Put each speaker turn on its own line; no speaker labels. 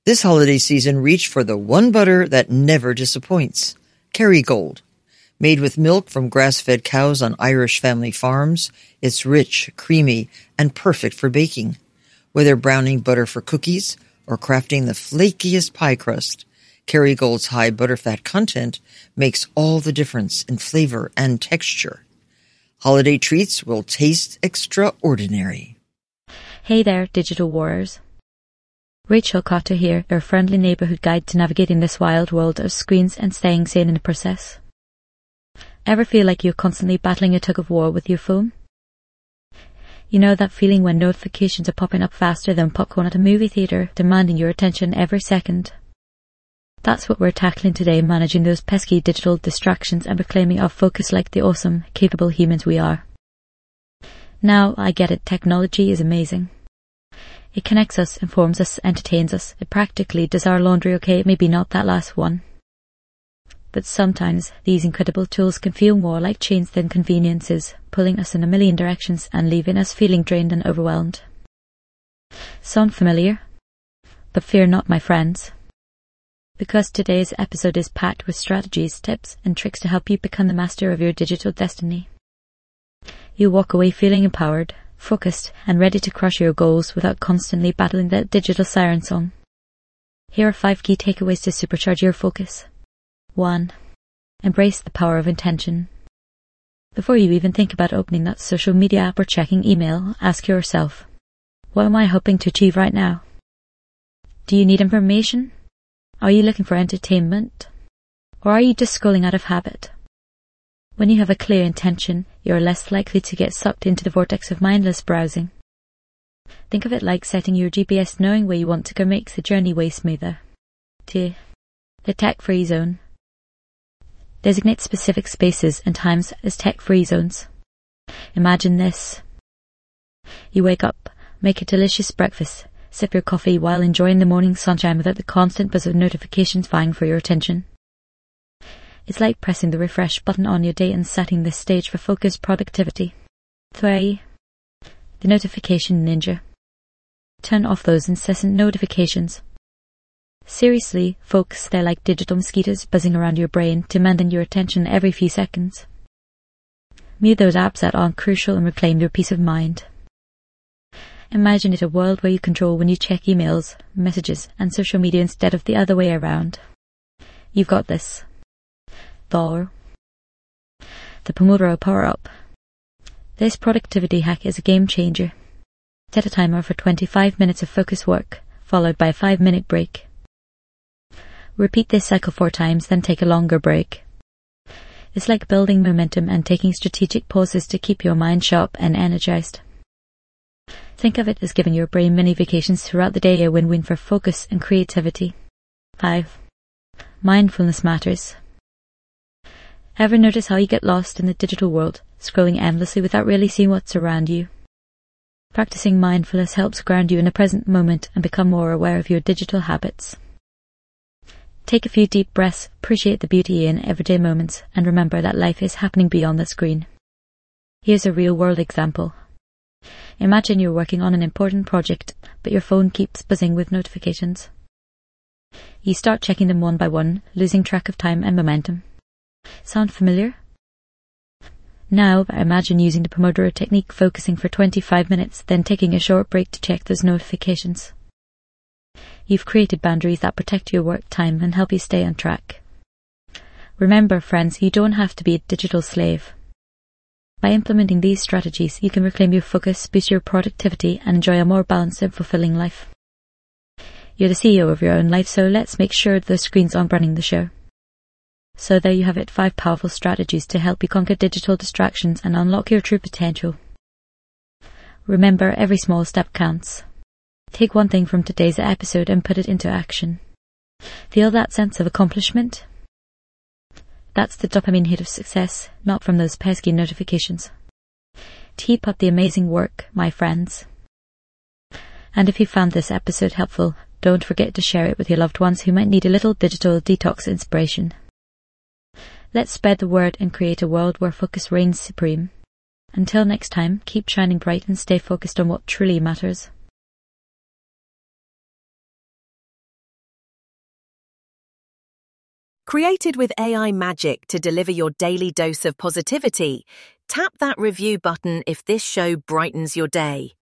This holiday season, reach for the one butter that never disappoints. Kerrygold. Made with milk from grass-fed cows on Irish family farms, it's rich, creamy, and perfect for baking. Whether browning butter for cookies or crafting the flakiest pie crust, Kerrygold's high butterfat content makes all the difference in flavor and texture. Holiday treats will taste extraordinary.
Hey there, digital warriors. Rachel Cotter here, your friendly neighbourhood guide to navigating this wild world of screens and staying sane in the process. Ever feel like you're constantly battling a tug-of-war with your phone? You know that feeling when notifications are popping up faster than popcorn at a movie theatre, demanding your attention every second? That's what we're tackling today, managing those pesky digital distractions and reclaiming our focus like the awesome, capable humans we are. Now, I get it, technology is amazing. It connects us, informs us, entertains us. It practically does our laundry okay, maybe not that last one. But sometimes these incredible tools can feel more like chains than conveniences, pulling us in a million directions and leaving us feeling drained and overwhelmed. Sound familiar? But fear not, my friends. Because today's episode is packed with strategies, tips, and tricks to help you become the master of your digital destiny. You'll walk away feeling empowered, focused, and ready to crush your goals without constantly battling that digital siren song. Here are 5 key takeaways to supercharge your focus. 1. Embrace the power of intention. Before you even think about opening that social media app or checking email, ask yourself, what am I hoping to achieve right now? Do you need information? Are you looking for entertainment? Or are you just scrolling out of habit? When you have a clear intention, you are less likely to get sucked into the vortex of mindless browsing. Think of it like setting your GPS. Knowing where you want to go makes the journey way smoother. 2. The tech-free zone. Designate specific spaces and times as tech-free zones. Imagine this. You wake up, make a delicious breakfast, sip your coffee while enjoying the morning sunshine without the constant buzz of notifications vying for your attention. It's like pressing the refresh button on your day and setting the stage for focused productivity. 3. The notification ninja. Turn off those incessant notifications. Seriously, folks, they're like digital mosquitoes buzzing around your brain, demanding your attention every few seconds. Mute those apps that aren't crucial and reclaim your peace of mind. Imagine it a world where you control when you check emails, messages, and social media instead of the other way around. You've got this. The Pomodoro Power-Up. This productivity hack is a game changer. Set a timer for 25 minutes of focused work, followed by a 5-minute break. Repeat this cycle 4 times, then take a longer break. It's like building momentum and taking strategic pauses to keep your mind sharp and energized. Think of it as giving your brain mini vacations throughout the day, a win-win for focus and creativity. 5. Mindfulness matters. Ever notice how you get lost in the digital world, scrolling endlessly without really seeing what's around you? Practicing mindfulness helps ground you in the present moment and become more aware of your digital habits. Take a few deep breaths, appreciate the beauty in everyday moments, and remember that life is happening beyond the screen. Here's a real-world example. Imagine you're working on an important project, but your phone keeps buzzing with notifications. You start checking them one by one, losing track of time and momentum. Sound familiar? Now, imagine using the Pomodoro technique, focusing for 25 minutes, then taking a short break to check those notifications. You've created boundaries that protect your work time and help you stay on track. Remember, friends, you don't have to be a digital slave. By implementing these strategies, you can reclaim your focus, boost your productivity, and enjoy a more balanced and fulfilling life. You're the CEO of your own life, so let's make sure the screens aren't running the show. So there you have it, 5 powerful strategies to help you conquer digital distractions and unlock your true potential. Remember, every small step counts. Take one thing from today's episode and put it into action. Feel that sense of accomplishment? That's the dopamine hit of success, not from those pesky notifications. Keep up the amazing work, my friends. And if you found this episode helpful, don't forget to share it with your loved ones who might need a little digital detox inspiration. Let's spread the word and create a world where focus reigns supreme. Until next time, keep shining bright and stay focused on what truly matters.
Created with AI magic to deliver your daily dose of positivity, tap that review button if this show brightens your day.